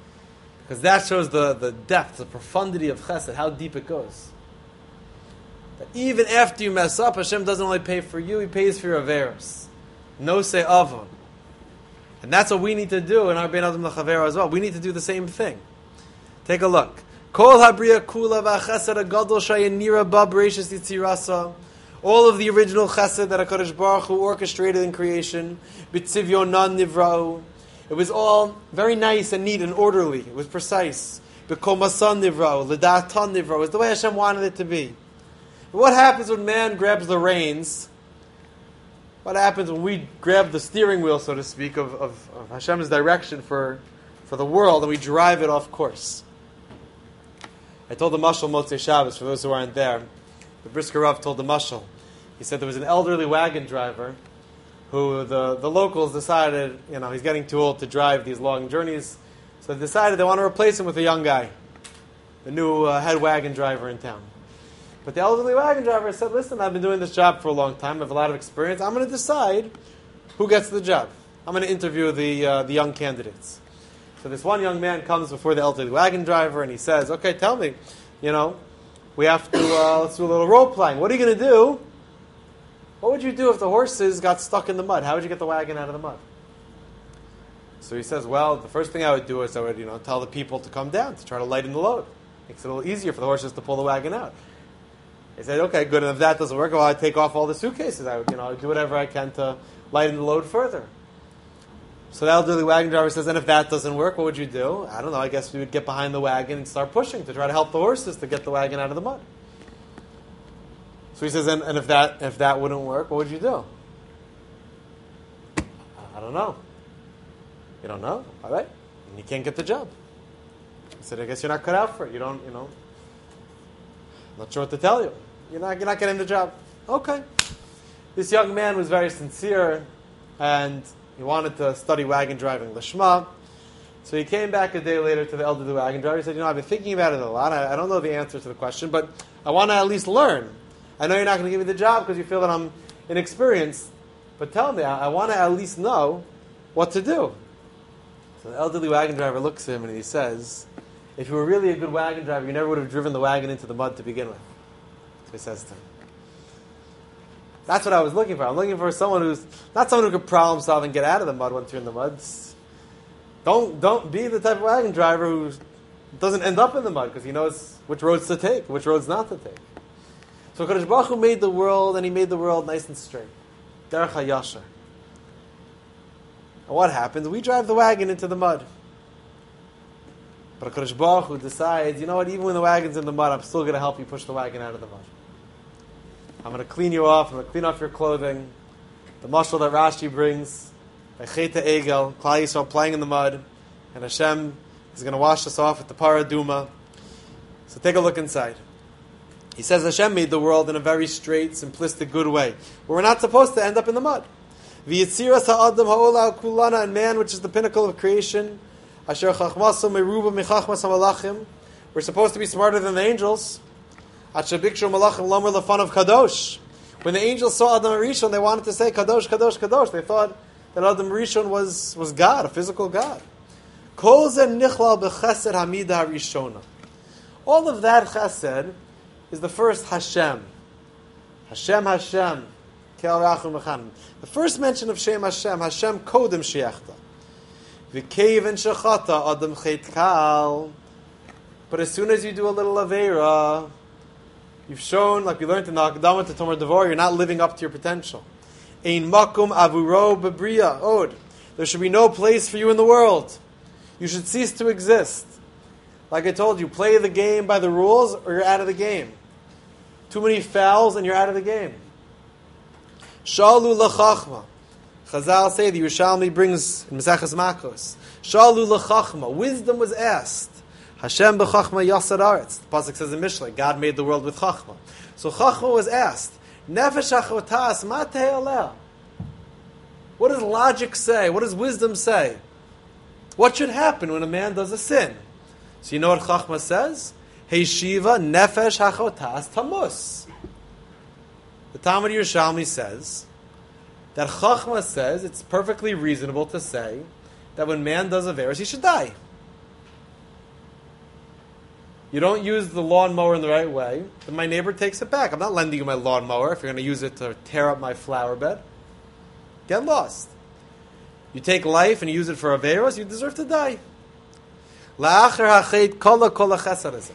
Because that shows the, the depth, the profundity of chesed, how deep it goes. That even after you mess up, Hashem doesn't only pay for you, He pays for your averos. No say avon. And that's what we need to do in our Ben Adam L'Chavera as well. We need to do the same thing. Take a look. Kol habriya kula v'achesed agadol shayanira ba b'reishis yitzirasa. All of the original chesed that HaKadosh Baruch Hu orchestrated in creation, b'tzivyonan nivra'u. It was all very nice and neat and orderly. It was precise. B'komasan nivra'u, l'da'atan nivra'u. It was the way Hashem wanted it to be. But what happens when man grabs the reins? What happens when we grab the steering wheel, so to speak, of, of, of Hashem's direction for, for the world, and we drive it off course? I told the mashal Motzei Shabbos, for those who aren't there. The Brisker Rav told the mashal. He said there was an elderly wagon driver who the, the locals decided, you know, he's getting too old to drive these long journeys, so they decided they want to replace him with a young guy, the new uh, head wagon driver in town. But the elderly wagon driver said, listen, I've been doing this job for a long time. I have a lot of experience. I'm going to decide who gets the job. I'm going to interview the uh, the young candidates. So this one young man comes before the elderly wagon driver and he says, okay, tell me, you know, we have to, uh, let's do a little role playing. What are you going to do? What would you do if the horses got stuck in the mud? How would you get the wagon out of the mud? So he says, well, the first thing I would do is I would, you know, tell the people to come down to try to lighten the load. Makes it a little easier for the horses to pull the wagon out. He said, okay, good, and if that doesn't work, well, I'd take off all the suitcases. I would, you know, I'd do whatever I can to lighten the load further. So the elderly wagon driver says, and if that doesn't work, what would you do? I don't know, I guess we would get behind the wagon and start pushing to try to help the horses to get the wagon out of the mud. So he says, and, and if that if that wouldn't work, what would you do? I don't know. You don't know? All right. And you can't get the job. He said, I guess you're not cut out for it. You don't, you know, not sure what to tell you. You're not, you're not getting the job. Okay. This young man was very sincere, and he wanted to study wagon driving Lishma. So he came back a day later to the elderly wagon driver. He said, you know, I've been thinking about it a lot. I, I don't know the answer to the question, but I want to at least learn. I know you're not going to give me the job because you feel that I'm inexperienced, but tell me, I, I want to at least know what to do. So the elderly wagon driver looks at him and he says, if you were really a good wagon driver, you never would have driven the wagon into the mud to begin with. So he says to him. That's what I was looking for. I'm looking for someone who's not someone who could problem solve and get out of the mud once you're in the mud. Don't don't be the type of wagon driver who doesn't end up in the mud because he knows which roads to take, which roads not to take. So Kadosh Baruch Hu made the world, and He made the world nice and straight. Derech HaYashar. And what happens? We drive the wagon into the mud. But Kadosh Baruch Hu decides, you know what, even when the wagon's in the mud, I'm still going to help you push the wagon out of the mud. I'm going to clean you off. I'm going to clean off your clothing. The mashal that Rashi brings, by Cheta Egel, Klal Yisrael playing in the mud, and Hashem is going to wash us off with the Paraduma. So take a look inside. He says Hashem made the world in a very straight, simplistic, good way, where we're not supposed to end up in the mud. V'yitziras ha'adam ha'olah kulana, and man, which is the pinnacle of creation, asher chachmaso meruba mechachmas ha'malachim, we're supposed to be smarter than the angels. When the angels saw Adam Rishon, they wanted to say Kadosh, Kadosh, Kadosh. They thought that Adam Rishon was, was God, a physical God. All of that chesed is the first Hashem. Hashem, Hashem. The first mention of Shem Hashem, Hashem Kodem Sheachta. V'keiv and Shechata Adam Chet Kal. But as soon as you do a little Aveira, you've shown, like we learned in the Akdama to Tomer Devorah, you're not living up to your potential. Ein makum avuro bebriya od. There should be no place for you in the world. You should cease to exist. Like I told you, play the game by the rules or you're out of the game. Too many fouls and you're out of the game. Shalu lachachma. Chazal say, the Yerushalmi brings in Maseches Makos. Shalu lachachma. Wisdom was asked. Hashem b'chachma yasar aretz. The pasuk says in Mishlei, God made the world with chachma. So chachma was asked. Nefesh achotas ma te'aleh. What does logic say? What does wisdom say? What should happen when a man does a sin? So you know what chachma says? Hey Shiva nefesh achotas tamus. The Talmud Yerushalmi says that chachma says it's perfectly reasonable to say that when man does a veris, he should die. you don't use the lawnmower in the right way, then my neighbor takes it back. I'm not lending you my lawnmower if you're going to use it to tear up my flower bed. Get lost. You take life and you use it for averos, you deserve to die. La'acher ha'chet kola kola chesed is it.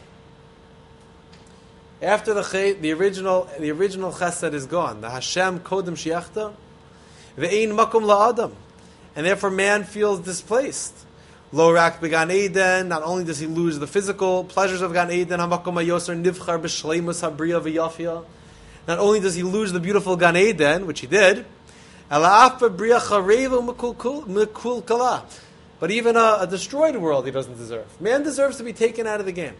After the chet, the original, the original chesed is gone. The Hashem kodem shiachta, ve'ein makom la'adam, and therefore man feels displaced. Lo rak began Eden. Not only does he lose the physical pleasures of Gan Eden, hamakom hayoser nivchar b'shleimus habriya v'yafia. Not only does he lose the beautiful Gan Eden, which he did, ela af b'briya charevu mekul kala. But even a, a destroyed world he doesn't deserve. Man deserves to be taken out of the game.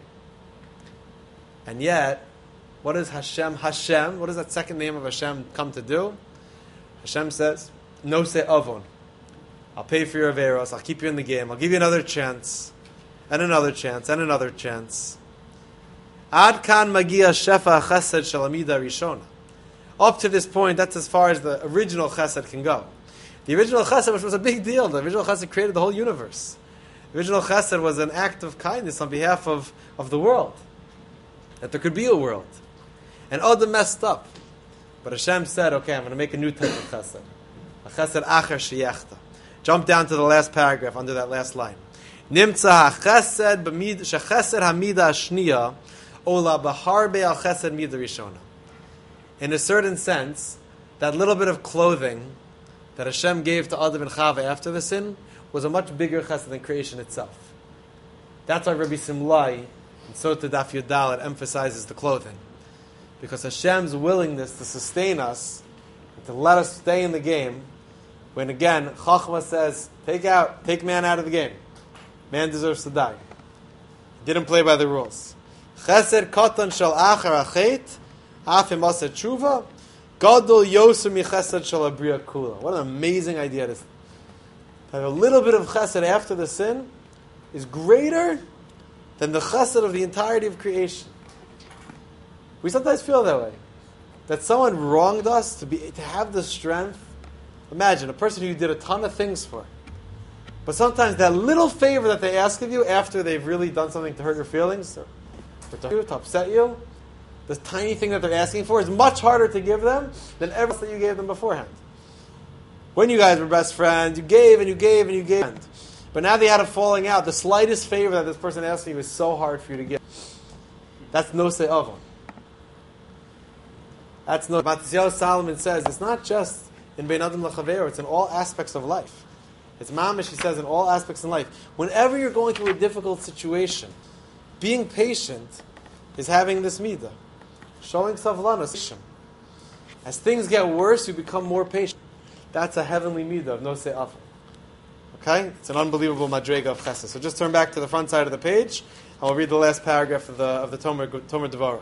And yet, what does Hashem, Hashem, what does that second name of Hashem come to do? Hashem says, no se avon. I'll pay for your averos, I'll keep you in the game, I'll give you another chance, and another chance, and another chance. Ad kan magia shefa chesed shalamida rishona. Up to this point, that's as far as the original chesed can go. The original chesed, which was a big deal, the original chesed created the whole universe. The original chesed was an act of kindness on behalf of, of the world. That there could be a world. And Adam messed up. But Hashem said, okay, I'm going to make a new type of chesed. A chesed acher sheyechta. Jump down to the last paragraph under that last line. Nimtza ha-chesed shechesed ha-mida ashniya ola b'harbe al-chesed mida rishona. In a certain sense, that little bit of clothing that Hashem gave to Adam and Chava after the sin was a much bigger chesed than creation itself. That's why Rabbi Simlai and Sota Daf Yudal, it emphasizes the clothing. Because Hashem's willingness to sustain us, and to let us stay in the game, when again, Chachma says, take out, take man out of the game. Man deserves to die. He didn't play by the rules. Chesed katan shel achar achet, afim aseh tshuva, gadol yoser mi chesed shel abriya kula. What an amazing idea this is. To have a little bit of chesed after the sin is greater than the chesed of the entirety of creation. We sometimes feel that way. That someone wronged us, to be to have the strength. Imagine a person who you did a ton of things for. But sometimes that little favor that they ask of you after they've really done something to hurt your feelings, or, or to, to upset you, this tiny thing that they're asking for is much harder to give them than everything that you gave them beforehand. When you guys were best friends, you gave and you gave and you gave. But now they had a falling out. The slightest favor that this person asked you is so hard for you to give. That's no se avon. That's no. Matisyahu Solomon says it's not just in Bein Adam L'Chavero, it's in all aspects of life. It's mamish, he says, in all aspects in life. Whenever you're going through a difficult situation, being patient is having this midah. Showing savlanos. As things get worse, you become more patient. That's a heavenly midah of no se avon. Okay? It's an unbelievable madrega of chesed. So just turn back to the front side of the page, and we'll read the last paragraph of the of the Tomer, Tomer Devara.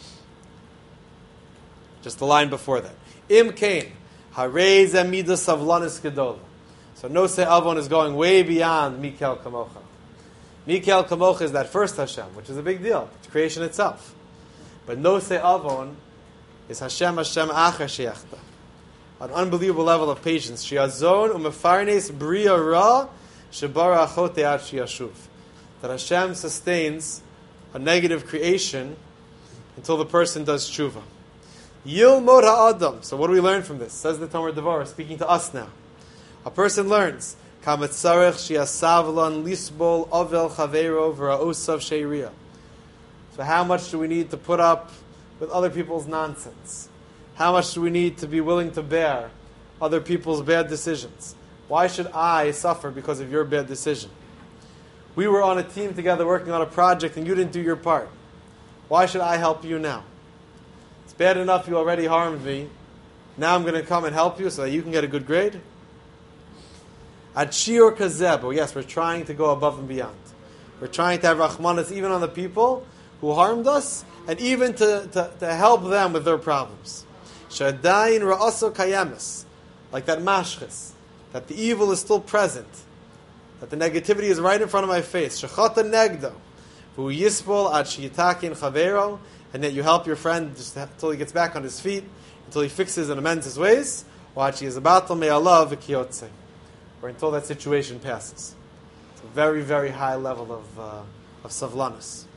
Just the line before that. Im kain, harei ze midah savlanis gedola. So no se avon is going way beyond Mikel Kamocha. Mikel Kamocha is that first Hashem, which is a big deal. It's creation itself. But no se avon is Hashem Hashem acher sheyachta. An unbelievable level of patience. Shiazon umefarnes bria ra shebara achote ad shiyashuv. That Hashem sustains a negative creation until the person does tshuva. Yilmod ha'adam. So what do we learn from this? Says the Tomer Devara, speaking to us now. A person learns, Kamatzarech shiasavlan lisbol avel chavero v'ra'osav sheiriya. So how much do we need to put up with other people's nonsense? How much do we need to be willing to bear other people's bad decisions? Why should I suffer because of your bad decision? We were on a team together working on a project and you didn't do your part. Why should I help you now? It's bad enough you already harmed me. Now I'm going to come and help you so that you can get a good grade? At shiur kazeh, but yes, we're trying to go above and beyond. We're trying to have rachmanis even on the people who harmed us, and even to, to, to help them with their problems. Shadayin ra'aso kayamis, like that mashchis, that the evil is still present, that the negativity is right in front of my face. Shechata negdo, v'hu yispol ad shiyitakin chavero, and that you help your friend just until he gets back on his feet, until he fixes and amends his ways, or ad shiyizabatel me'alav v'kiyotze, or until that situation passes. It's a very, very high level of uh, of savlanus.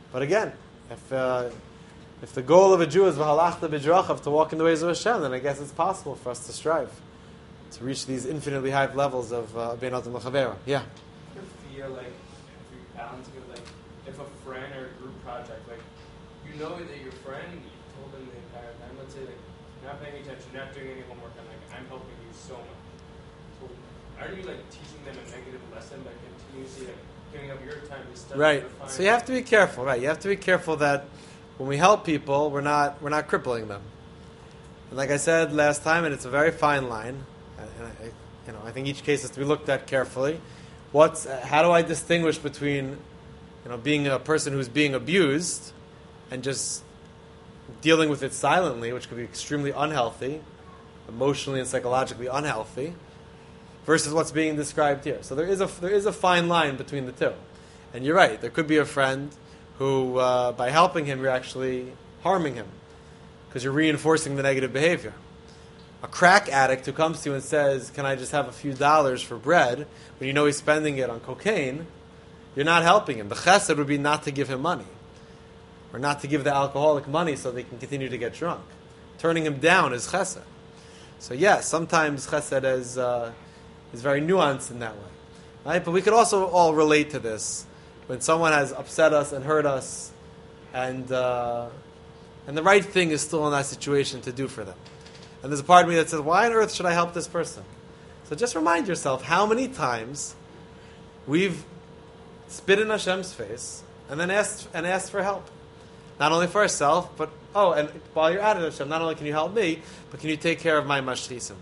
But again, if uh, if the goal of a Jew is v'halachta b'drachav, to walk in the ways of Hashem, then I guess it's possible for us to strive to reach these infinitely high levels of uh, bein adam l'chavera. Yeah. I feel like if you balance it with like if a friend or a group project, like you know that your friend, you told them the entire time, let's say like you're not paying attention, not doing any homework, and like I'm helping you so much. So aren't you like teaching them a negative lesson by continuously like giving up your time to study? Right. To find So you have to be careful, right? You have to be careful that when we help people, we're not we're not crippling them. And like I said last time, and it's a very fine line. And I, you know, I think each case has to be looked at carefully. What's how do I distinguish between, you know, being a person who's being abused and just dealing with it silently, which could be extremely unhealthy, emotionally and psychologically unhealthy, versus what's being described here. So there is a there is a fine line between the two. And you're right. There could be a friend who, uh, by helping him, you're actually harming him because you're reinforcing the negative behavior. A crack addict who comes to you and says, "Can I just have a few dollars for bread?" when you know he's spending it on cocaine, you're not helping him. The chesed would be not to give him money, or not to give the alcoholic money so they can continue to get drunk. Turning him down is chesed. So yes, sometimes chesed is uh, is very nuanced in that way, right? But we could also all relate to this when someone has upset us and hurt us, and uh, and the right thing is still in that situation to do for them. And there's a part of me that says, why on earth should I help this person? So just remind yourself how many times we've spit in Hashem's face and then asked and asked for help. Not only for ourselves, but, oh, and while you're at it, Hashem, not only can you help me, but can you take care of my mashchisim?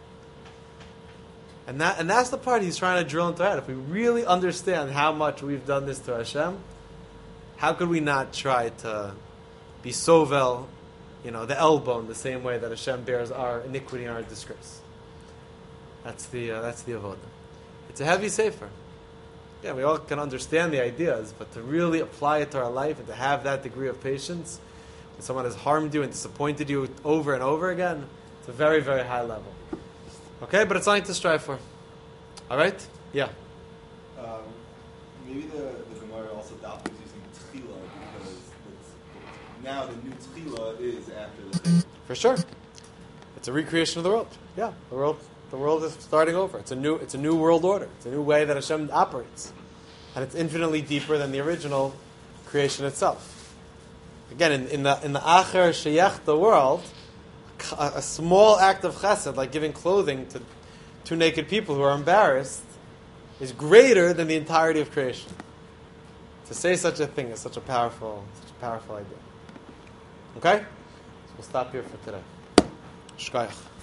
And that and that's the part he's trying to drill into our head. If we really understand how much we've done this to Hashem, how could we not try to be sovel, you know, the elbow in the same way that Hashem bears our iniquity and our disgrace? That's the uh, that's the avodah. It's a heavy sefer. Yeah, we all can understand the ideas, but to really apply it to our life and to have that degree of patience when someone has harmed you and disappointed you over and over again, it's a very, very high level. Okay, but it's something to strive for. All right? Yeah. Um, maybe the, the Gemara also adopted using tchila because it's, now the new tchila is after the thing. For sure. It's a recreation of the world. Yeah, the world the world is starting over. It's a new it's a new world order. It's a new way that Hashem operates. And it's infinitely deeper than the original creation itself. Again, in, in the in the Acher Sheyech, the world, a, a small act of chesed, like giving clothing to two naked people who are embarrassed, is greater than the entirety of creation. To say such a thing is such a powerful, such a powerful idea. Okay? So we'll stop here for today. Shkayach.